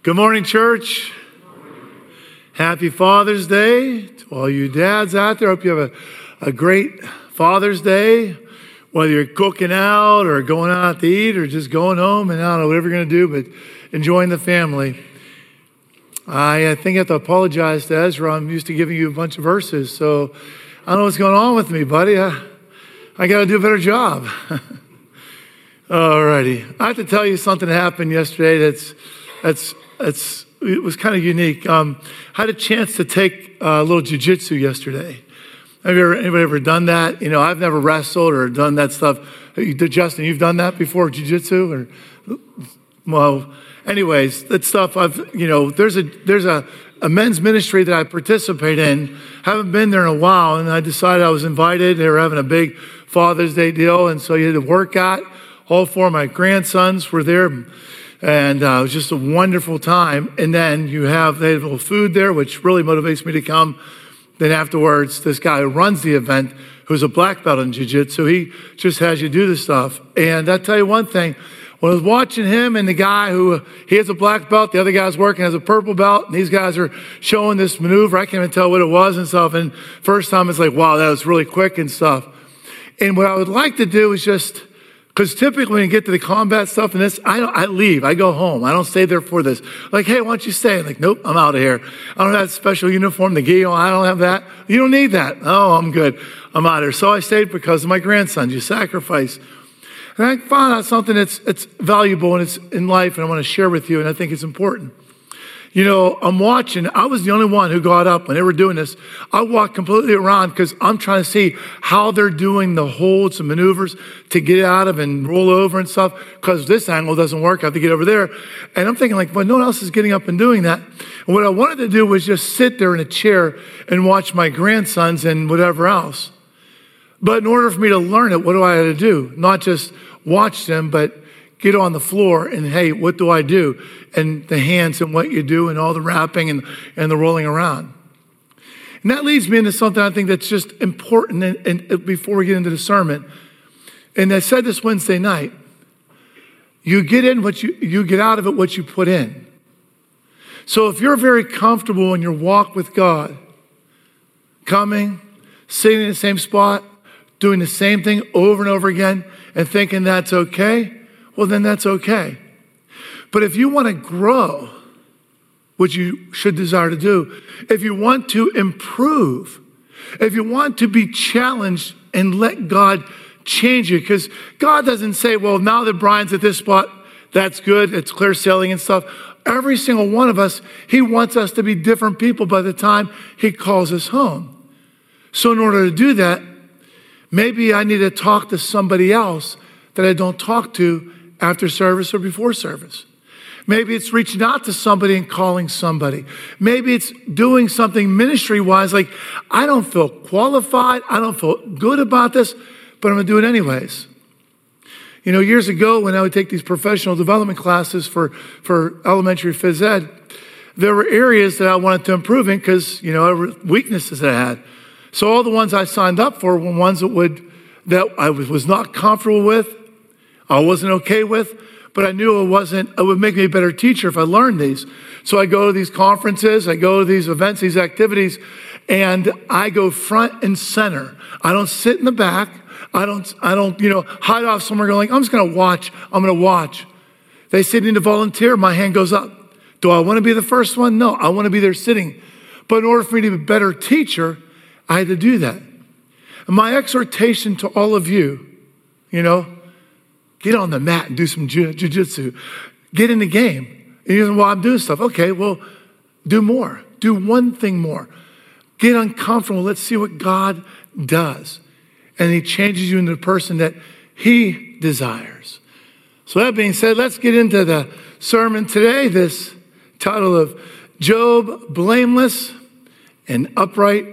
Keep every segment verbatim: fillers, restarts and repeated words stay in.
Good morning, church. Happy Father's Day to all you dads out there. Hope you have a, a great Father's Day, whether you're cooking out or going out to eat or just going home and I don't know, whatever you're going to do, but enjoying the family. I, I think I have to apologize to Ezra. I'm used to giving you a bunch of verses, so I don't know what's going on with me, buddy. I, I got to do a better job. Alrighty. I have to tell you something that happened yesterday that's, that's, that's, it was kind of unique. Um, I had a chance to take a little jiu-jitsu yesterday. Have you ever, anybody ever done that? You know, I've never wrestled or done that stuff. You, Justin, you've done that before, jiu-jitsu? Or, well, anyways, that stuff I've, you know, there's a, there's a, a men's ministry that I participate in. Haven't been there in a while, and I decided I was invited. They were having a big Father's Day deal, and so you had to work out. All four of my grandsons were there. And uh, it was just a wonderful time. And then you have, they have a little food there, which really motivates me to come. Then afterwards, this guy who runs the event, who's a black belt in jiu-jitsu, he just has you do this stuff. And I'll tell you one thing, when I was watching him and the guy who, he has a black belt, the other guy's working as a purple belt, and these guys are showing this maneuver, I can't even tell what it was and stuff. And first time it's like, wow, that was really quick and stuff. And what I would like to do is just, because typically when you get to the combat stuff and this, I don't, I leave, I go home. I don't stay there for this. Like, hey, why don't you stay? I'm like, nope, I'm out of here. I don't have that special uniform, the gi, I don't have that. You don't need that. Oh, I'm good. I'm out of here. So I stayed because of my grandsons. You sacrifice. And I found out something that's it's valuable and it's in life, and I want to share with you, and I think it's important. You know, I'm watching. I was the only one who got up when they were doing this. I walked completely around because I'm trying to see how they're doing the holds and maneuvers to get out of and roll over and stuff, because this angle doesn't work. I have to get over there. And I'm thinking like, well, no one else is getting up and doing that. And what I wanted to do was just sit there in a chair and watch my grandsons and whatever else. But in order for me to learn it, what do I have to do? Not just watch them, but get on the floor and, hey, what do I do? And the hands and what you do and all the wrapping and, and the rolling around. And that leads me into something I think that's just important and, and before we get into the sermon. And I said this Wednesday night. You get in what you, you get out of it what you put in. So if you're very comfortable in your walk with God, coming, sitting in the same spot, doing the same thing over and over again and thinking that's okay, well, then that's okay. But if you want to grow, which you should desire to do, if you want to improve, if you want to be challenged and let God change you, because God doesn't say, well, now that Brian's at this spot, that's good, it's clear sailing and stuff. Every single one of us, he wants us to be different people by the time he calls us home. So in order to do that, maybe I need to talk to somebody else that I don't talk to after service or before service. Maybe it's reaching out to somebody and calling somebody. Maybe it's doing something ministry-wise, like, I don't feel qualified, I don't feel good about this, but I'm gonna do it anyways. You know, years ago when I would take these professional development classes for, for elementary phys ed, there were areas that I wanted to improve in because, you know, weaknesses that I had. So all the ones I signed up for were ones that would, that I was not comfortable with, I wasn't okay with, but I knew it wasn't, it would make me a better teacher if I learned these. So I go to these conferences, I go to these events, these activities, and I go front and center. I don't sit in the back. I don't, I don't, you know, hide off somewhere going, I'm just gonna watch, I'm gonna watch. They say need to volunteer, my hand goes up. Do I wanna be the first one? No, I wanna be there sitting. But in order for me to be a better teacher, I had to do that. And my exhortation to all of you, you know, get on the mat and do some jiu-jitsu. Get in the game. And you're like, well, I'm doing stuff. Okay, well, do more. Do one thing more. Get uncomfortable. Let's see what God does. And he changes you into the person that he desires. So that being said, let's get into the sermon today. This title of Job, Blameless and Upright.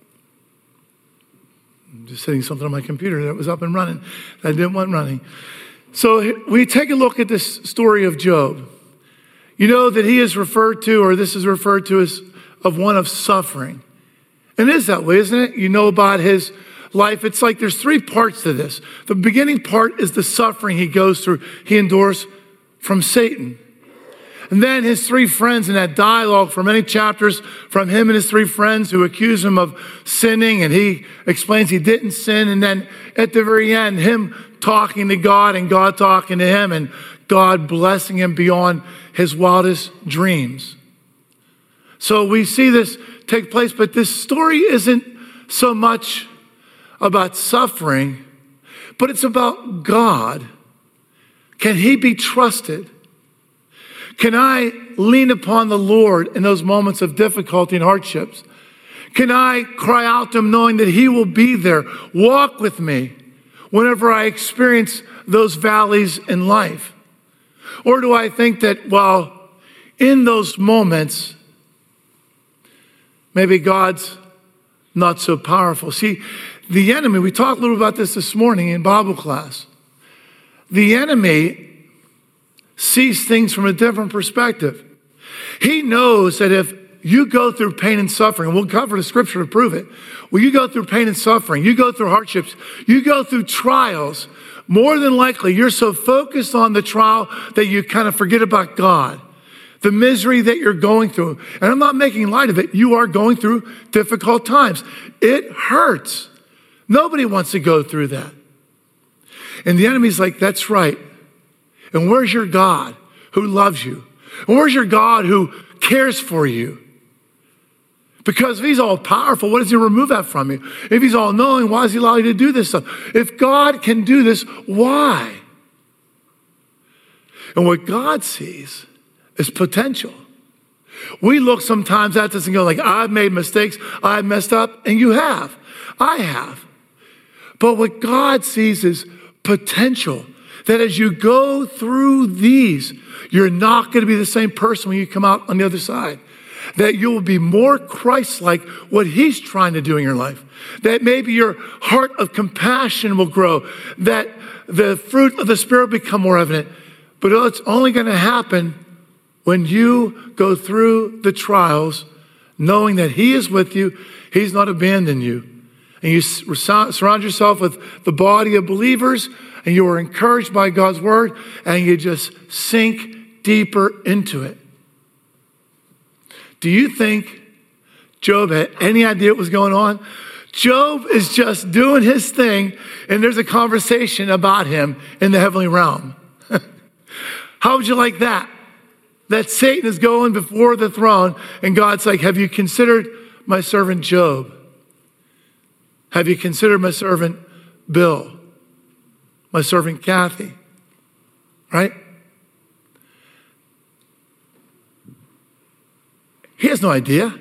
I'm just setting something on my computer that was up and running. I didn't want running. So we take a look at this story of Job. You know that he is referred to, or this is referred to as of one of suffering. And it is that way, isn't it? You know about his life. It's like there's three parts to this. The beginning part is the suffering he goes through, he endures from Satan. And then his three friends in that dialogue for many chapters from him and his three friends who accuse him of sinning, and he explains he didn't sin. And then at the very end, him talking to God and God talking to him and God blessing him beyond his wildest dreams. So we see this take place, but this story isn't so much about suffering, but it's about God. Can he be trusted? Can I lean upon the Lord in those moments of difficulty and hardships? Can I cry out to him knowing that he will be there, walk with me whenever I experience those valleys in life? Or do I think that, well, in those moments, maybe God's not so powerful? See, the enemy, we talked a little about this this morning in Bible class. The enemy sees things from a different perspective. He knows that if you go through pain and suffering, and we'll cover the scripture to prove it. When you go through pain and suffering, you go through hardships, you go through trials, more than likely you're so focused on the trial that you kind of forget about God, the misery that you're going through. And I'm not making light of it. You are going through difficult times. It hurts. Nobody wants to go through that. And the enemy's like, that's right. And where's your God who loves you? And where's your God who cares for you? Because if he's all powerful, what does he remove that from you? If he's all knowing, why does he allow you to do this stuff? If God can do this, why? And what God sees is potential. We look sometimes at this and go like, I've made mistakes, I've messed up, and you have. I have. But what God sees is potential. That as you go through these, you're not going to be the same person when you come out on the other side. That you will be more Christ-like what he's trying to do in your life. That maybe your heart of compassion will grow. That the fruit of the Spirit will become more evident. But it's only going to happen when you go through the trials, knowing that he is with you, he's not abandoned you. And you surround yourself with the body of believers, and you are encouraged by God's word, and you just sink deeper into it. Do you think Job had any idea what was going on? Job is just doing his thing, and there's a conversation about him in the heavenly realm. How would you like that? That Satan is going before the throne, and God's like, have you considered my servant Job? Have you considered my servant Bill? My servant Kathy? Right? He has no idea.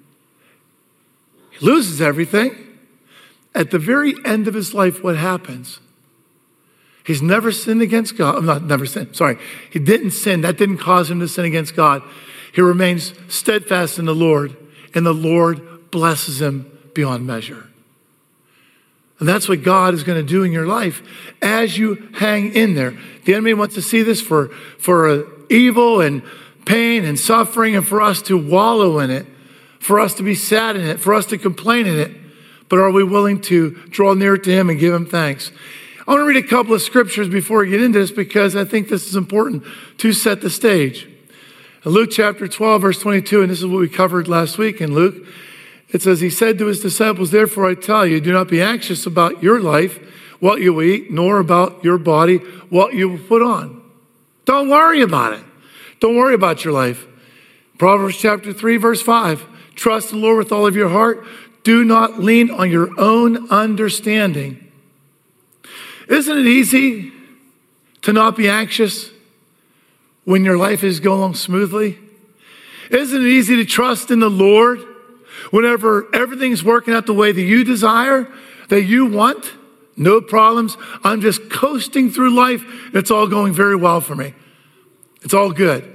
He loses everything. At the very end of his life, what happens? He's never sinned against God. Not never sinned. Sorry. He didn't sin. That didn't cause him to sin against God. He remains steadfast in the Lord, and the Lord blesses him beyond measure. And that's what God is going to do in your life as you hang in there. The enemy wants to see this for, for uh, evil and pain and suffering, and for us to wallow in it, for us to be sad in it, for us to complain in it. But are we willing to draw near to him and give him thanks? I want to read a couple of scriptures before we get into this, because I think this is important to set the stage. In Luke chapter twelve, verse twenty-two, and this is what we covered last week in Luke. It says, he said to his disciples, therefore I tell you, do not be anxious about your life, what you will eat, nor about your body, what you will put on. Don't worry about it. Don't worry about your life. Proverbs chapter three, verse five, trust the Lord with all of your heart. Do not lean on your own understanding. Isn't it easy to not be anxious when your life is going smoothly? Isn't it easy to trust in the Lord whenever everything's working out the way that you desire, that you want? No problems. I'm just coasting through life. It's all going very well for me. It's all good.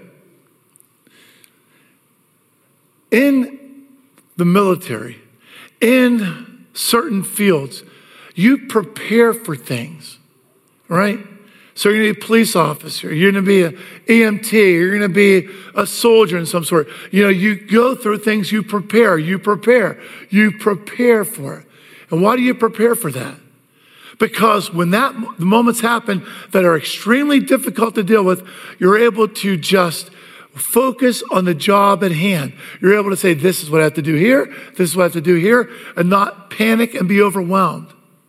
In the military, in certain fields, you prepare for things, right? So you're going to be a police officer. You're going to be an E M T. You're going to be a soldier in some sort. You know, you go through things, you prepare, you prepare, you prepare for it. And why do you prepare for that? Because when that the moments happen that are extremely difficult to deal with, you're able to just Focus on the job at hand. You're able to say, this is what I have to do here, this is what I have to do here, and not panic and be overwhelmed.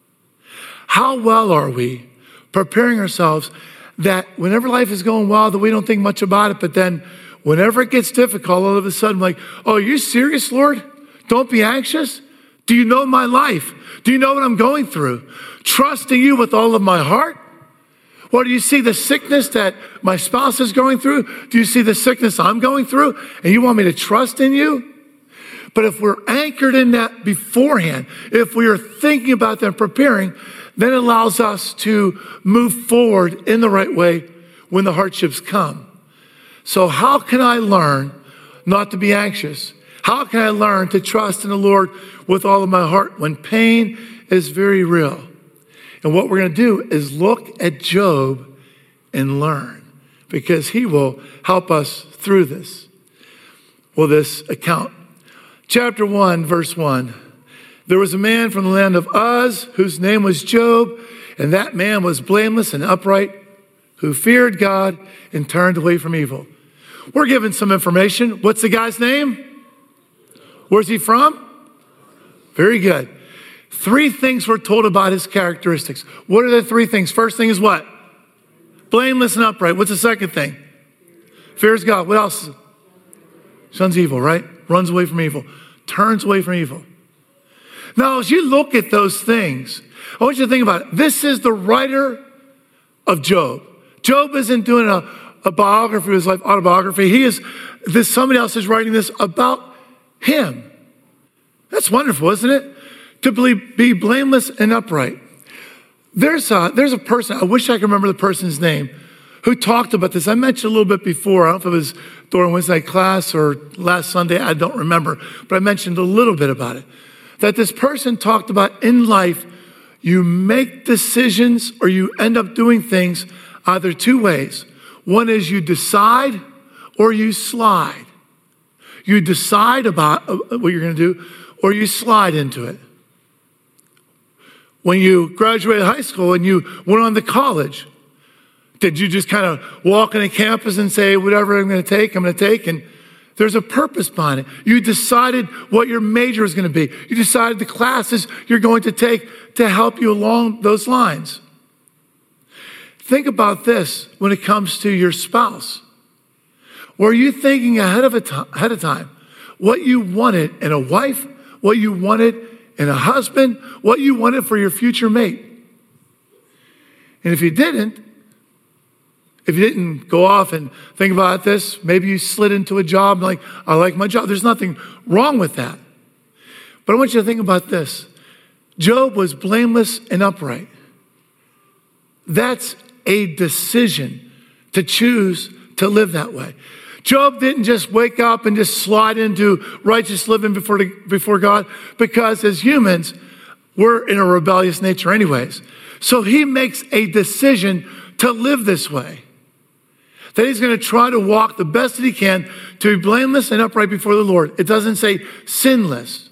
How well are we preparing ourselves that whenever life is going well, that we don't think much about it, but then whenever it gets difficult, all of a sudden, like, oh, are you serious, Lord? Don't be anxious. Do you know my life? Do you know what I'm going through? Trusting you with all of my heart? Or do you see the sickness that my spouse is going through? Do you see the sickness I'm going through? And you want me to trust in you? But if we're anchored in that beforehand, if we are thinking about that and preparing, then it allows us to move forward in the right way when the hardships come. So how can I learn not to be anxious? How can I learn to trust in the Lord with all of my heart when pain is very real? And what we're going to do is look at Job and learn, because he will help us through this. Well, this account. Chapter one, verse one. There was a man from the land of Uz whose name was Job, and that man was blameless and upright, who feared God and turned away from evil. We're given some information. What's the guy's name? Where's he from? Very good. Three things we're told about his characteristics. What are the three things? First thing is what? Blameless and upright. What's the second thing? Fears God. What else? Shuns evil, right? Runs away from evil. Turns away from evil. Now, as you look at those things, I want you to think about it. This is the writer of Job. Job isn't doing a, a biography of his life, autobiography. He is, this, somebody else is writing this about him. That's wonderful, isn't it? To be blameless and upright. There's a, there's a person, I wish I could remember the person's name, who talked about this. I mentioned a little bit before. I don't know if it was during Wednesday night class or last Sunday. I don't remember. But I mentioned a little bit about it. That this person talked about in life, you make decisions or you end up doing things either two ways. One is you decide or you slide. You decide about what you're going to do or you slide into it. When you graduated high school and you went on to college, did you just kind of walk on a campus and say, whatever I'm going to take, I'm going to take? And there's a purpose behind it. You decided what your major is going to be. You decided the classes you're going to take to help you along those lines. Think about this when it comes to your spouse. Were you thinking ahead of, a t- ahead of time what you wanted in a wife, what you wanted in a husband, what you wanted for your future mate? And if you didn't, if you didn't go off and think about this, maybe you slid into a job like, I like my job. There's nothing wrong with that. But I want you to think about this. Job was blameless and upright. That's a decision to choose to live that way. Job didn't just wake up and just slide into righteous living before, the, before God, because as humans, we're in a rebellious nature anyways. So he makes a decision to live this way. That he's going to try to walk the best that he can to be blameless and upright before the Lord. It doesn't say sinless.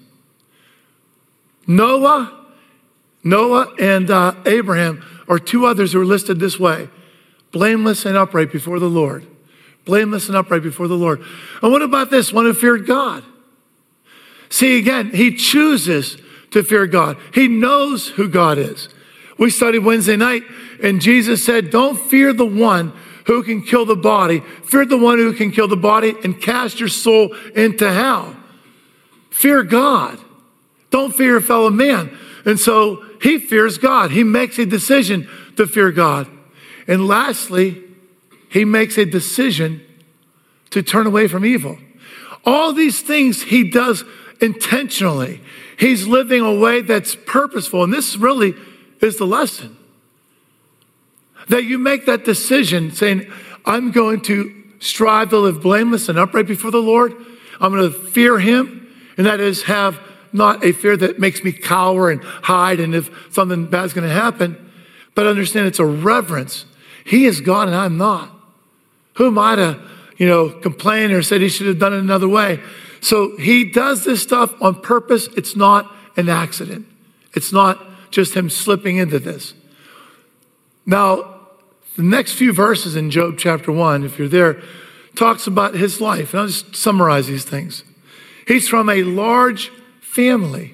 Noah, Noah and uh, Abraham are two others who are listed this way. Blameless and upright before the Lord. Blameless and upright before the Lord. And what about this? One who feared God. See, again, he chooses to fear God. He knows who God is. We studied Wednesday night, and Jesus said, don't fear the one who can kill the body. Fear the one who can kill the body and cast your soul into hell. Fear God. Don't fear your fellow man. And so he fears God. He makes a decision to fear God. And lastly, he makes a decision to turn away from evil. All these things he does intentionally. He's living a way that's purposeful. And this really is the lesson. That you make that decision saying, I'm going to strive to live blameless and upright before the Lord. I'm going to fear him. And that is have not a fear that makes me cower and hide and if something bad's going to happen. But understand it's a reverence. He is God and I'm not. Who am I to, you know, complain or say he should have done it another way? So he does this stuff on purpose. It's not an accident. It's not just him slipping into this. Now, the next few verses in Job chapter one, if you're there, talks about his life. And I'll just summarize these things. He's from a large family.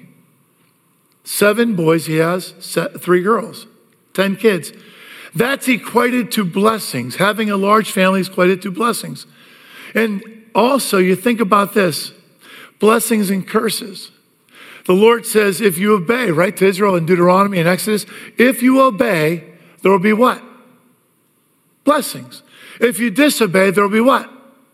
Seven boys he has, three girls, ten kids. That's equated to blessings. Having a large family is equated to blessings. And also, you think about this, blessings and curses. The Lord says, if you obey, right, to Israel in Deuteronomy and Exodus, if you obey, there will be what? Blessings. If you disobey, there will be what?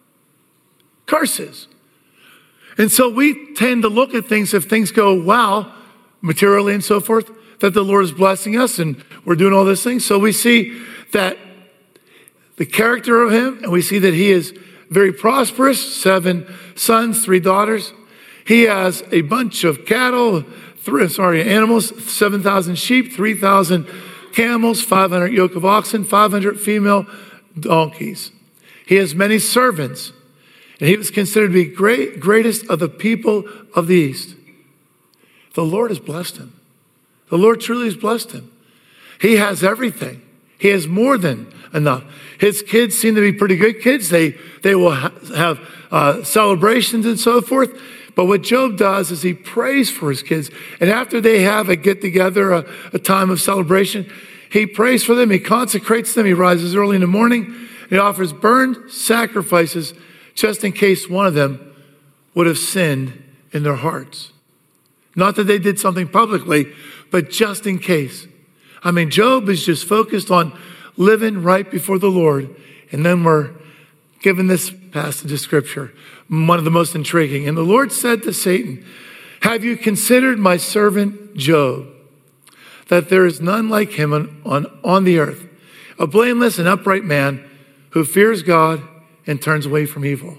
Curses. And so we tend to look at things, if things go well, materially and so forth, that the Lord is blessing us and we're doing all those things. So we see that the character of him, and we see that he is very prosperous, seven sons, three daughters. He has a bunch of cattle, three, sorry, animals, seven thousand sheep, three thousand camels, five hundred yoke of oxen, five hundred female donkeys. He has many servants, and he was considered to be great, greatest of the people of the East. The Lord has blessed him. The Lord truly has blessed him. He has everything. He has more than enough. His kids seem to be pretty good kids. They, they will ha- have uh, celebrations and so forth. But what Job does is he prays for his kids. And after they have a get-together, a, a time of celebration, he prays for them. He consecrates them. He rises early in the morning. He offers burned sacrifices just in case one of them would have sinned in their hearts. Not that they did something publicly, but just in case. I mean, Job is just focused on living right before the Lord. And then we're given this passage of scripture, one of the most intriguing. And the Lord said to Satan, have you considered my servant Job, that there is none like him on, on, on the earth, a blameless and upright man who fears God and turns away from evil?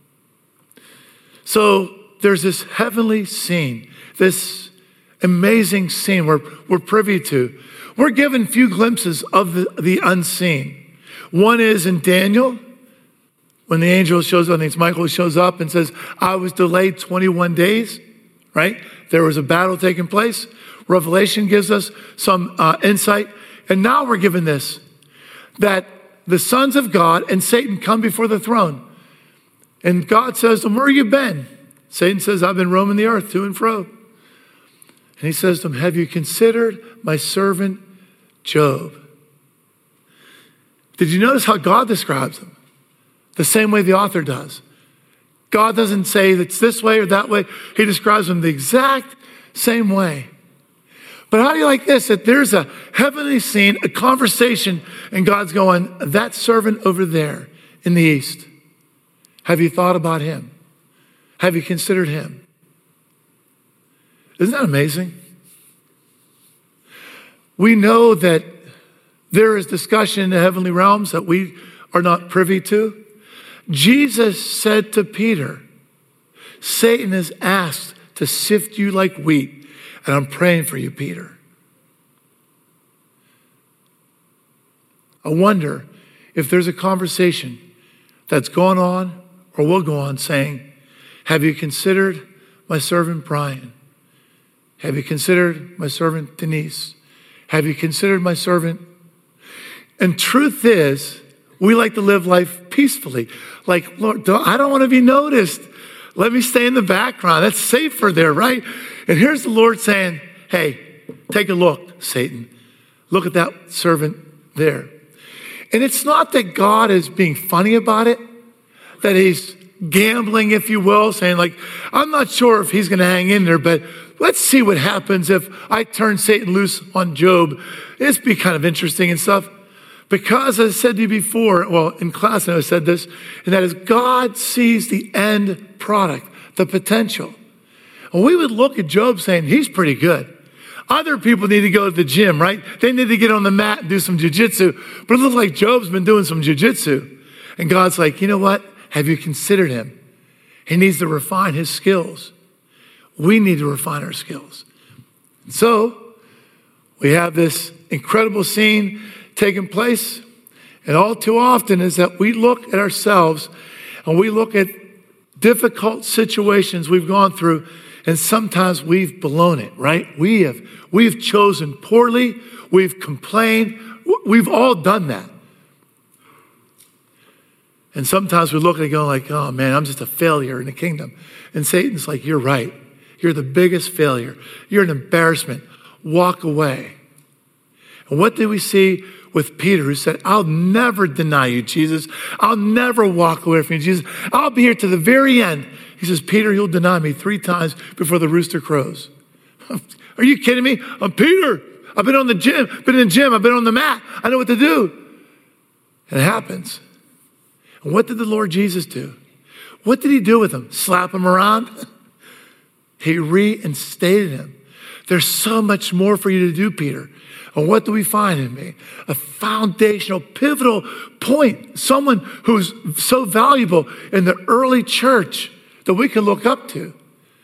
So there's this heavenly scene, this amazing scene we're, we're privy to. We're given few glimpses of the, the unseen. One is in Daniel, when the angel shows up, I think it's Michael, shows up and says, I was delayed twenty-one days, right? There was a battle taking place. Revelation gives us some uh, insight. And now we're given this, that the sons of God and Satan come before the throne. And God says to them, where have you been? Satan says, I've been roaming the earth to and fro. And he says to them, have you considered my servant Job? Did you notice how God describes him? The same way the author does. God doesn't say it's this way or that way. He describes him the exact same way. But how do you like this? That there's a heavenly scene, a conversation, and God's going, that servant over there in the east, have you thought about him? Have you considered him? Isn't that amazing? We know that there is discussion in the heavenly realms that we are not privy to. Jesus said to Peter, Satan has asked to sift you like wheat, and I'm praying for you, Peter. I wonder if there's a conversation that's gone on or will go on saying, have you considered my servant Brian? Have you considered my servant Denise? Have you considered my servant? And truth is, we like to live life peacefully. Like, Lord, I don't want to be noticed. Let me stay in the background. That's safer there, right? And here's the Lord saying, hey, take a look, Satan. Look at that servant there. And it's not that God is being funny about it, that he's gambling, if you will, saying like, I'm not sure if he's going to hang in there, but let's see what happens if I turn Satan loose on Job. It's be kind of interesting and stuff. Because as I said to you before, well, in class I said this, and that is God sees the end product, the potential. And we would look at Job saying, he's pretty good. Other people need to go to the gym, right? They need to get on the mat and do some jujitsu. But it looks like Job's been doing some jujitsu. And God's like, you know what? Have you considered him? He needs to refine his skills. We need to refine our skills. So we have this incredible scene taking place. And all too often is that we look at ourselves and we look at difficult situations we've gone through, and sometimes we've blown it, right? We have, we've chosen poorly. We've complained. We've all done that. And sometimes we look at it going like, oh man, I'm just a failure in the kingdom. And Satan's like, you're right. You're the biggest failure. You're an embarrassment. Walk away. And what did we see with Peter, who said, I'll never deny you, Jesus. I'll never walk away from you, Jesus. I'll be here to the very end. He says, Peter, you'll deny me three times before the rooster crows. Are you kidding me? I'm Peter. I've been on the gym, been in the gym. I've been on the mat. I know what to do. And it happens. And what did the Lord Jesus do? What did he do with him? Slap him around? He reinstated him. There's so much more for you to do, Peter. And what do we find in me? A foundational, pivotal point. Someone who's so valuable in the early church that we can look up to.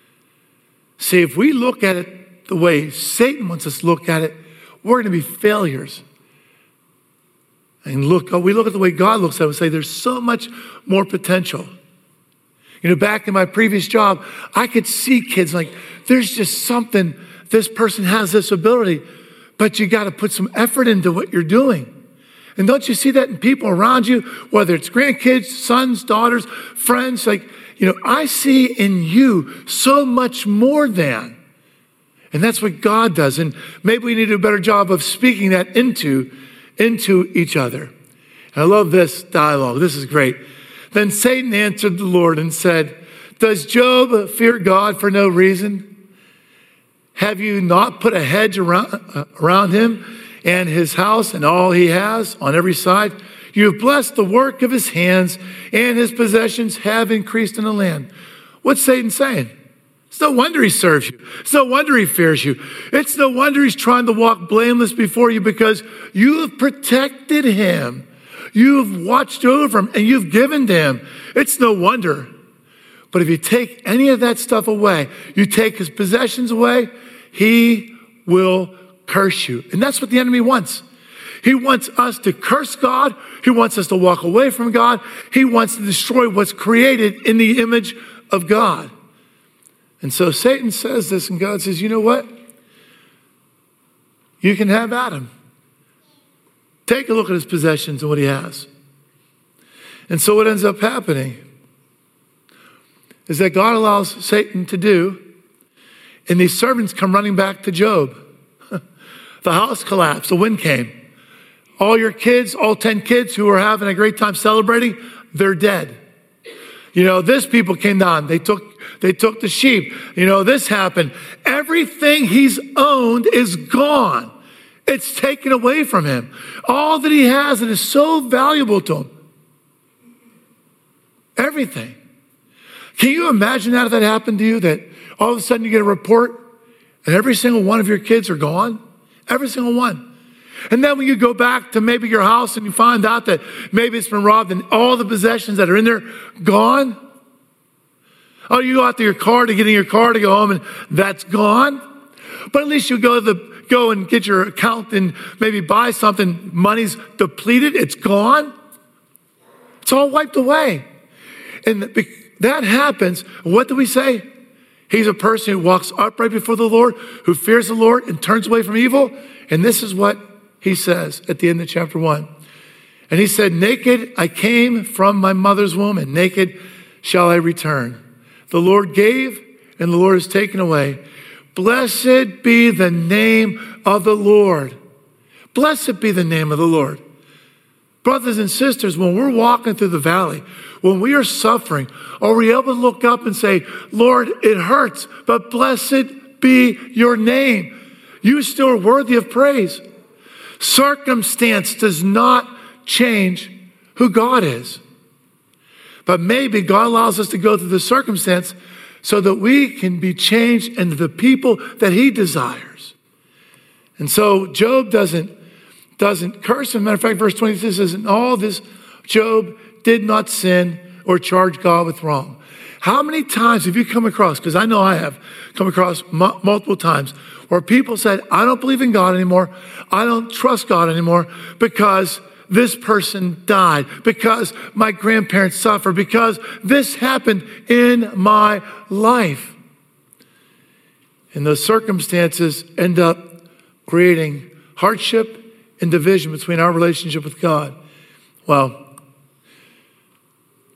See, if we look at it the way Satan wants us to look at it, we're going to be failures. And look, we look at the way God looks at it and say, there's so much more potential. You know, back in my previous job, I could see kids like, there's just something, this person has this ability, but you got to put some effort into what you're doing. And don't you see that in people around you, whether it's grandkids, sons, daughters, friends, like, you know, I see in you so much more than. And that's what God does. And maybe we need to do a better job of speaking that into, into each other. And I love this dialogue. This is great. Then Satan answered the Lord and said, does Job fear God for no reason? Have you not put a hedge around, uh, around him and his house and all he has on every side? You have blessed the work of his hands, and his possessions have increased in the land. What's Satan saying? It's no wonder he serves you. It's no wonder he fears you. It's no wonder he's trying to walk blameless before you, because you have protected him. You've watched over him and you've given to him. It's no wonder. But if you take any of that stuff away, you take his possessions away, he will curse you. And that's what the enemy wants. He wants us to curse God. He wants us to walk away from God. He wants to destroy what's created in the image of God. And so Satan says this, and God says, you know what? You can have Adam. Take a look at his possessions and what he has. And so what ends up happening is that God allows Satan to do, and these servants come running back to Job. The house collapsed, the wind came. All your kids, all ten kids who were having a great time celebrating, they're dead. You know, this people came down. They took, they took the sheep. You know, this happened. Everything he's owned is gone. It's taken away from him. All that he has that is so valuable to him. Everything. Can you imagine that if that happened to you, that all of a sudden you get a report and every single one of your kids are gone? Every single one. And then when you go back to maybe your house and you find out that maybe it's been robbed and all the possessions that are in there gone. Oh, you go out to your car to get in your car to go home and that's gone. But at least you go to the, go and get your account and maybe buy something. Money's depleted. It's gone. It's all wiped away. And that happens. What do we say? He's a person who walks upright before the Lord, who fears the Lord and turns away from evil. And this is what he says at the end of chapter one. And he said, naked I came from my mother's womb, and naked shall I return. The Lord gave, and the Lord has taken away. Blessed be the name of the Lord. Blessed be the name of the Lord. Brothers and sisters, when we're walking through the valley, when we are suffering, are we able to look up and say, Lord, it hurts, but blessed be your name. You still are worthy of praise. Circumstance does not change who God is. But maybe God allows us to go through the circumstance so that we can be changed into the people that he desires. And so Job doesn't, doesn't curse him. Matter of fact, verse twenty-six says, in all this, Job did not sin or charge God with wrong. How many times have you come across, because I know I have come across m- multiple times, where people said, I don't believe in God anymore. I don't trust God anymore because this person died, because my grandparents suffered, because this happened in my life. And those circumstances end up creating hardship and division between our relationship with God. Well,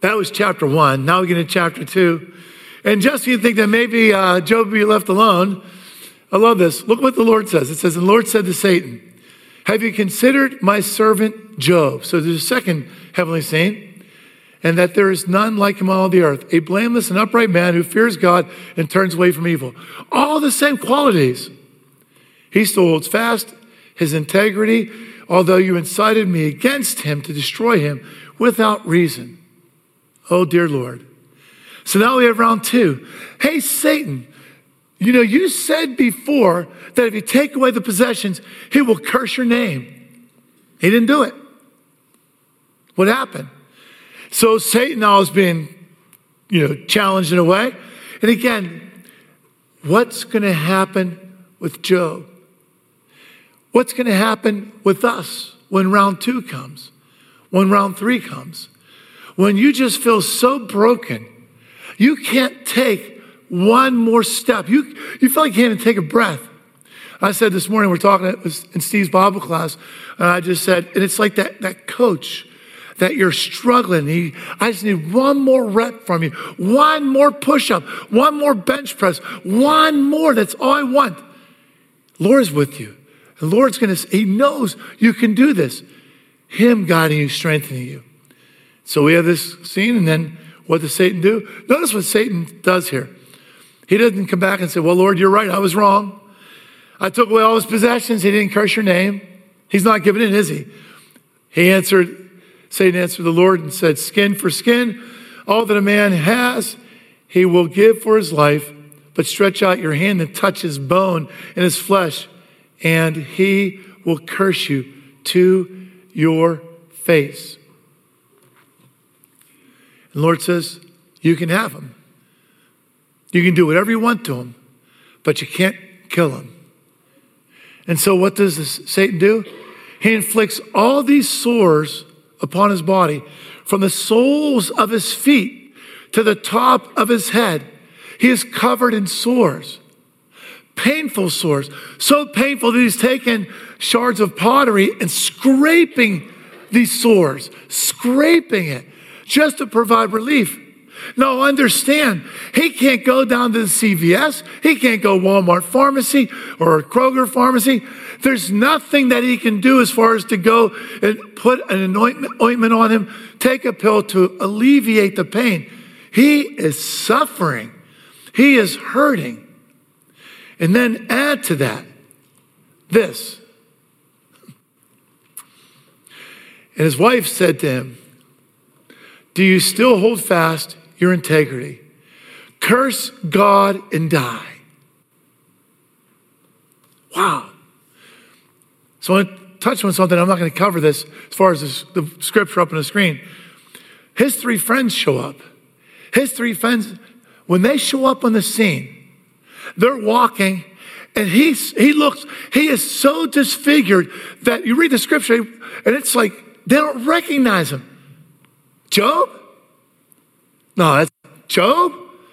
That was chapter one. Now we get into chapter two. And just so you think that maybe uh, Job would be left alone, I love this. Look what the Lord says. It says, and the Lord said to Satan, have you considered my servant Job? So there's a second heavenly scene. And that there is none like him on all the earth, a blameless and upright man who fears God and turns away from evil. All the same qualities. He still holds fast his integrity, although you incited me against him to destroy him without reason. Oh, dear Lord. So now we have round two. Hey, Satan, you know, you said before that if you take away the possessions, he will curse your name. He didn't do it. What happened? So Satan now is being, you know, challenged in a way. And again, what's going to happen with Job? What's going to happen with us when round two comes? When round three comes? When you just feel so broken, you can't take one more step. You, you feel like you can't even take a breath. I said this morning, we're talking in Steve's Bible class, and I just said, and it's like that, that coach that you're struggling. He, I just need one more rep from you, one more push-up, one more bench press, one more. That's all I want. Lord's with you. The Lord's going to, he knows you can do this. Him guiding you, strengthening you. So we have this scene, and then what does Satan do? Notice what Satan does here. He doesn't come back and say, well, Lord, you're right. I was wrong. I took away all his possessions. He didn't curse your name. He's not giving in, is he? He answered, Satan answered the Lord and said, skin for skin, all that a man has, he will give for his life, but stretch out your hand and touch his bone and his flesh, and he will curse you to your face. And the Lord says, you can have him. You can do whatever you want to him, but you can't kill him. And so what does this Satan do? He inflicts all these sores upon his body, from the soles of his feet to the top of his head. He is covered in sores, painful sores, so painful that he's taken shards of pottery and scraping these sores, scraping it, just to provide relief. No, understand, he can't go down to the C V S. He can't go Walmart pharmacy or Kroger pharmacy. There's nothing that he can do as far as to go and put an ointment, ointment on him, take a pill to alleviate the pain. He is suffering. He is hurting. And then add to that this. And his wife said to him, do you still hold fast your integrity? Curse God and die. Wow. So I want to touch on something. I'm not going to cover this as far as this, the scripture up on the screen. His three friends show up. His three friends, when they show up on the scene, they're walking, and he's, he looks, he is so disfigured that you read the scripture, and it's like they don't recognize him. Job? No, that's Job?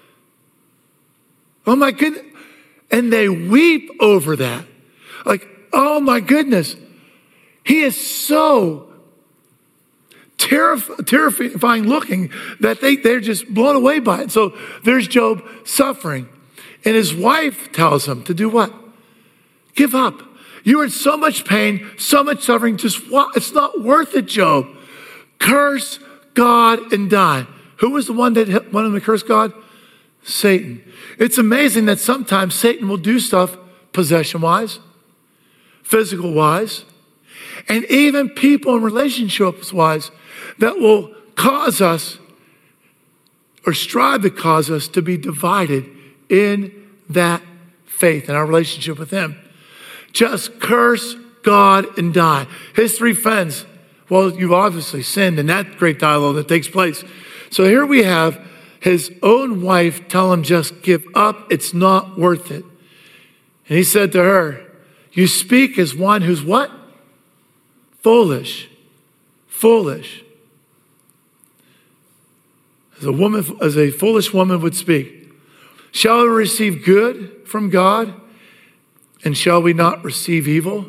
Oh my goodness. And they weep over that. Like, oh my goodness. He is so terrif- terrifying looking that they, they're just blown away by it. So there's Job suffering. And his wife tells him to do what? Give up. You're in so much pain, so much suffering. Just it's not worth it, Job. Curse God and die. Who was the one that wanted to curse God? Satan. It's amazing that sometimes Satan will do stuff possession-wise, physical-wise, and even people in relationships-wise that will cause us or strive to cause us to be divided in that faith and our relationship with him. Just curse God and die. His three friends, well, you've obviously sinned in that great dialogue that takes place. So here we have his own wife tell him, just give up. It's not worth it. And he said to her, you speak as one who's what? Foolish. Foolish. As a woman, as a foolish woman would speak. Shall we receive good from God? And shall we not receive evil?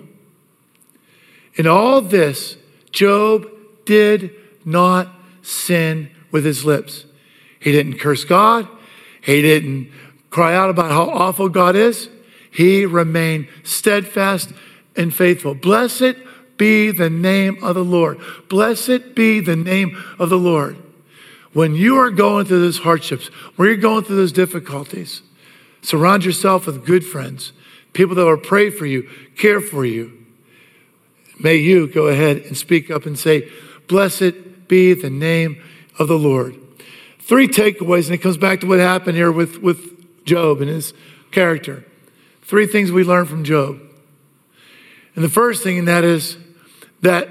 In all this, Job did not sin with his lips. He didn't curse God. He didn't cry out about how awful God is. He remained steadfast and faithful. Blessed be the name of the Lord. Blessed be the name of the Lord. When you are going through those hardships, when you're going through those difficulties, surround yourself with good friends, people that will pray for you, care for you. May you go ahead and speak up and say, blessed be the name of the Lord. Three takeaways, and it comes back to what happened here with, with Job and his character. Three things we learned from Job. And the first thing, and that is that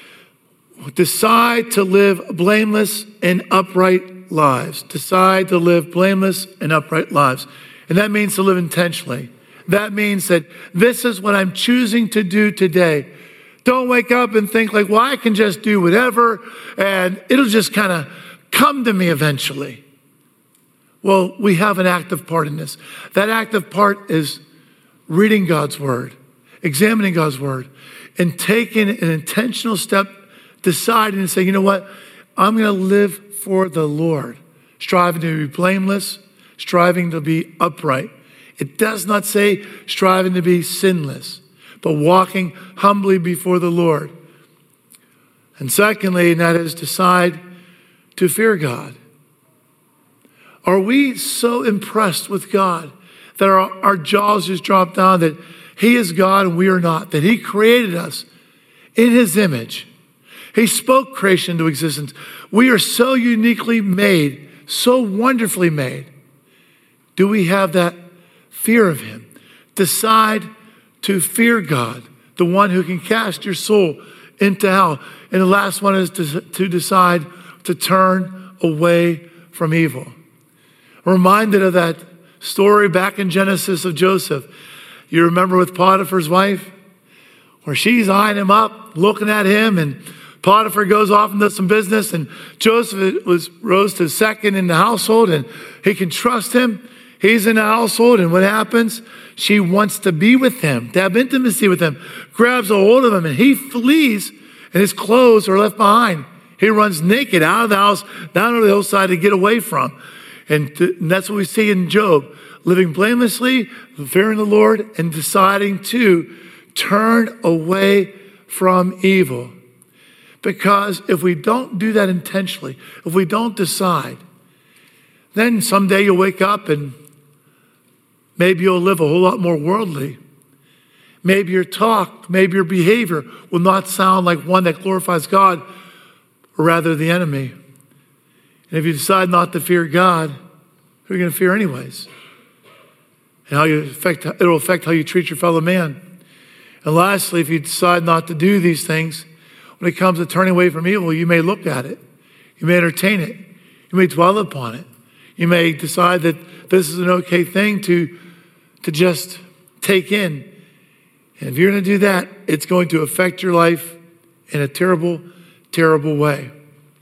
decide to live blameless and upright lives. Decide to live blameless and upright lives. And that means to live intentionally. That means that this is what I'm choosing to do today. Don't wake up and think like, well, I can just do whatever and it'll just kind of come to me eventually. Well, we have an active part in this. That active part is reading God's word, examining God's word, and taking an intentional step, deciding and saying, you know what? I'm going to live for the Lord, striving to be blameless, striving to be upright. It does not say striving to be sinless, but walking humbly before the Lord. And secondly, and that is decide to fear God. Are we so impressed with God that our, our jaws just drop down, that he is God and we are not, that he created us in his image? He spoke creation into existence. We are so uniquely made, so wonderfully made. Do we have that fear of him? Decide to fear God, the one who can cast your soul into hell. And the last one is to, to decide to turn away from evil. I'm reminded of that story back in Genesis of Joseph. You remember with Potiphar's wife, where she's eyeing him up, looking at him, and Potiphar goes off and does some business, and Joseph was rose to second in the household, and he can trust him. He's in the household, and what happens? She wants to be with him, to have intimacy with him, grabs a hold of him, and he flees, and his clothes are left behind. He runs naked out of the house, down to the hillside to get away from. And, to, and that's what we see in Job, living blamelessly, fearing the Lord, and deciding to turn away from evil. Because if we don't do that intentionally, if we don't decide, then someday you'll wake up and maybe you'll live a whole lot more worldly. Maybe your talk, maybe your behavior will not sound like one that glorifies God, or rather the enemy. And if you decide not to fear God, who are you going to fear anyways? And how you affect, it'll affect how you treat your fellow man. And lastly, if you decide not to do these things, when it comes to turning away from evil, you may look at it. You may entertain it. You may dwell upon it. You may decide that this is an okay thing to, to just take in. And if you're going to do that, it's going to affect your life in a terrible, terrible way.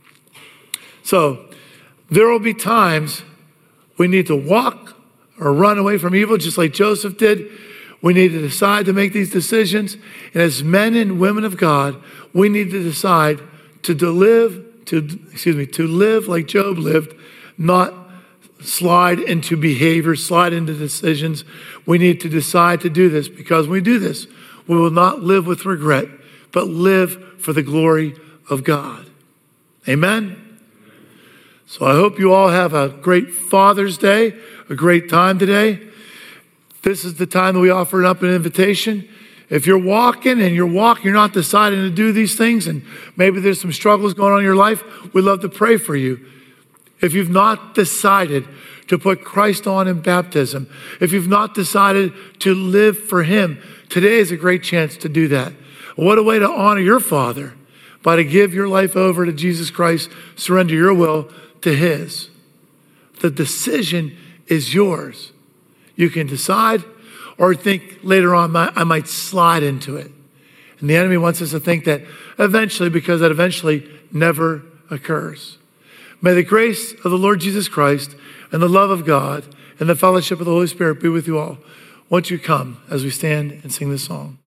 So there will be times we need to walk or run away from evil, just like Joseph did. We need to decide to make these decisions. And as men and women of God, we need to decide to, to live, to, excuse me, to live like Job lived, not slide into behavior, slide into decisions. We need to decide to do this, because when we do this, we will not live with regret, but live for the glory of God. Amen? So I hope you all have a great Father's Day, a great time today. This is the time that we offer up an invitation. If you're walking and you're walking, you're not deciding to do these things, and maybe there's some struggles going on in your life, we'd love to pray for you. If you've not decided to put Christ on in baptism, if you've not decided to live for him, today is a great chance to do that. What a way to honor your Father, by to give your life over to Jesus Christ, surrender your will to his. The decision is yours. You can decide or think later on, I might slide into it. And the enemy wants us to think that eventually, because that eventually never occurs. May the grace of the Lord Jesus Christ and the love of God and the fellowship of the Holy Spirit be with you all. Won't you come as we stand and sing this song?